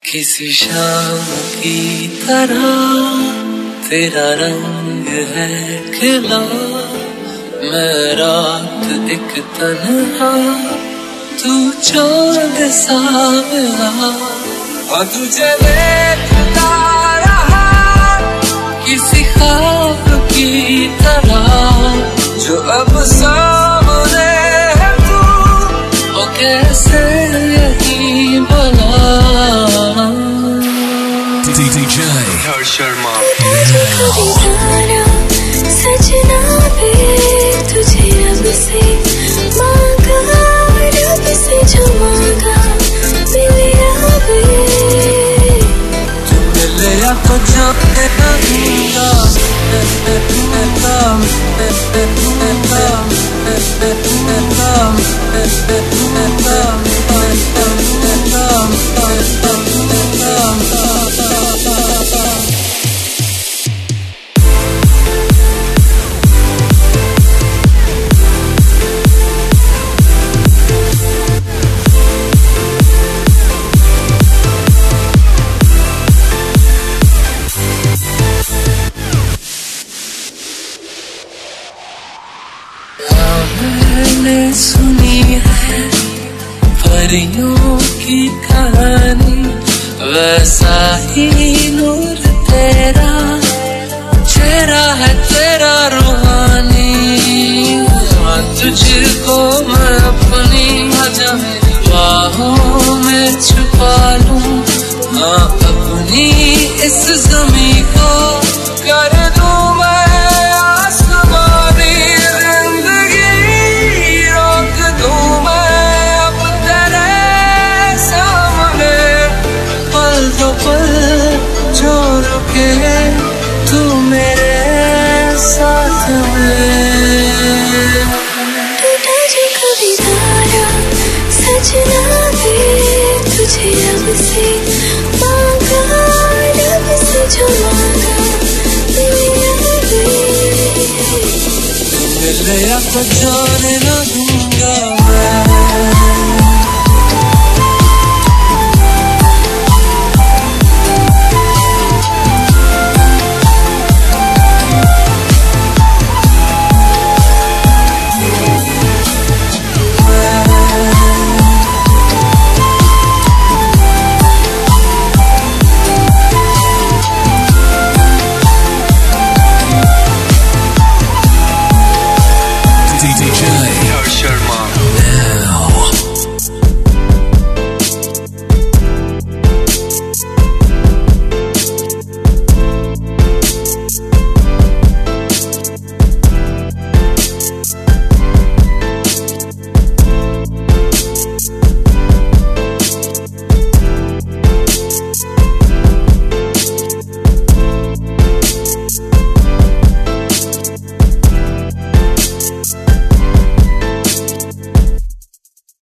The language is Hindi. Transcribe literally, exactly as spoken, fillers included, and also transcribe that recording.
किसी शाम की तरह तेरा रंग है खिला, मैं रात एक तन्हा, तू चांद सा मिला। और तुझे देखता रहा किसी ख्वाब की तरह, जो अब सामने है तू, वो कैसे यही बोला। D J Harsh Sharma। सजना भी तुझे अब से मांगा, रब से जो मांगा मिले अब ये। तू मिले या तो जाने दूंगा, मैंने सुनी है परियों की कहानी, वैसा ही नूर तेरा चेहरा है तेरा रूहानी। तुझको मैं अपनी बाहों में छुपा लूं, हाँ अपनी इस ज़मीं को कर दूं मैं आसमानी। जिंदगी रोक दूं मैं अब तेरे सामने, पल दो पल जो रुके तू मेरे साथ में। टूटा जो कभी तारा सजना भी तुझे अब से मांगा, रब से जो मांगा मिले अब ये। मिले या तो जाने ना दूं।